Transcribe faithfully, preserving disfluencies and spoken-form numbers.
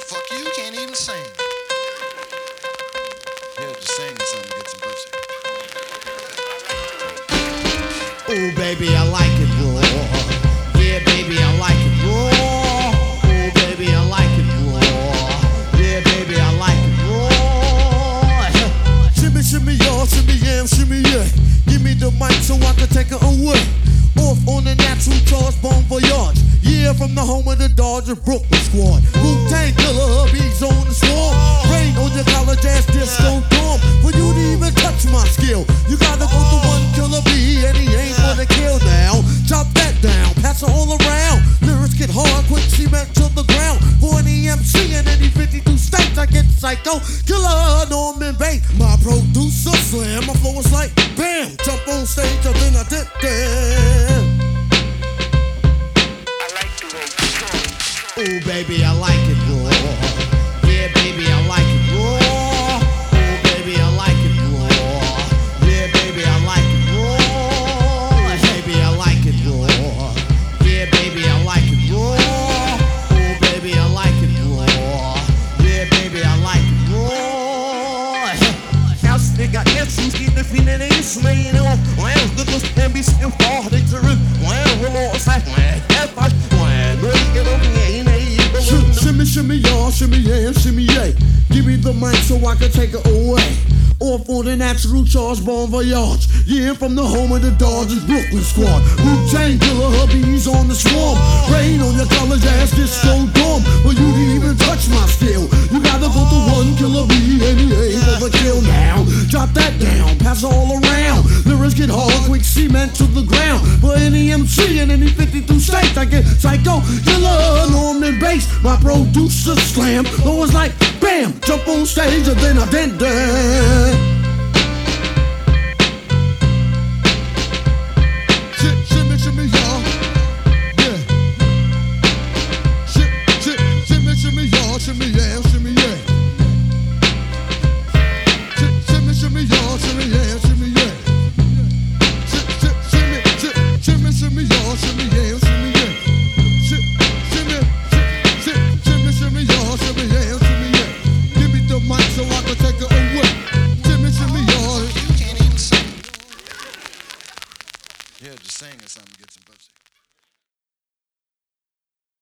fuck you, you can't even sing. Here, just sing or something to get some pussy. Oh, baby, I like it raw. Yeah, baby, I like it raw. Oh, baby, I like it raw. Yeah, baby, I like it raw. Shimmy, shimmy, y'all, shimmy, yam, shimmy, yeah. Give me the mic so I can take it away. Off on the natural charge, bon voyage. Yeah, from the home of the Dodger Brooklyn squad. Wu-Tang Killer, hubby's on the swarm. Rain on your college ass disco dorm. For you to even touch my skill, you gotta go to one killer B, and he ain't gonna kill now. Chop that down, pass it all around. Lyrics get hard, quick cement to the ground. For any M C in any fifty-two states, I get psycho. Killer, Norman Bates, my producer slam. My flow is like bam, jump on stage, and then I did that. Oh, baby, I like it raw. Yeah, baby, I like it raw. Oh, baby, I like it raw. Yeah, baby, I like it raw. Baby, I like it raw. Yeah, baby, I like it raw. Oh, baby, I like it raw. Yeah, baby, I like it raw. House nigga, issues, get the feeling it's made on. Well, good looks can be still far, they to rip. Well, we're all side, well, if I, well, look at them, shimmy, shimmy, y'all, shimmy, yeah, shimmy, yeah. Give me the mic so I can take it away. Off on the natural charge, bon voyage. Yeah, from the home of the Dodgers Brooklyn squad. Wu-Tang Killer, hubby's on the swarm. Rain on your college ass, disco dorm. For you to even touch my skill, you gotta go to one killer B, and he ain't gonna kill now. Drop that down, pass it all around. Lyrics get hard, quick cement to the ground. For any M C in any fifty-two states, I get psycho. Killer, Norman Bates, my producer slam. Though it's like bam, jump on stage and then I did that. Shimmy, shimmy, y'all. Yeah. Shimmy, shimmy, y'all. Shimmy, yeah, shimmy, yeah. Shimmy, shimmy, y'all. Shimmy, yeah, shimmy, yeah. Shimmy, shimmy, shimmy, y'all. Shimmy, yeah, shimmy, yeah. Shimmy, shimmy, shimmy, y'all. Shimmy, yeah, shimmy, yeah. Give me the mic so I can take it away. Shimmy, shimmy, y'all. You can't even sing. Here, just sing or something.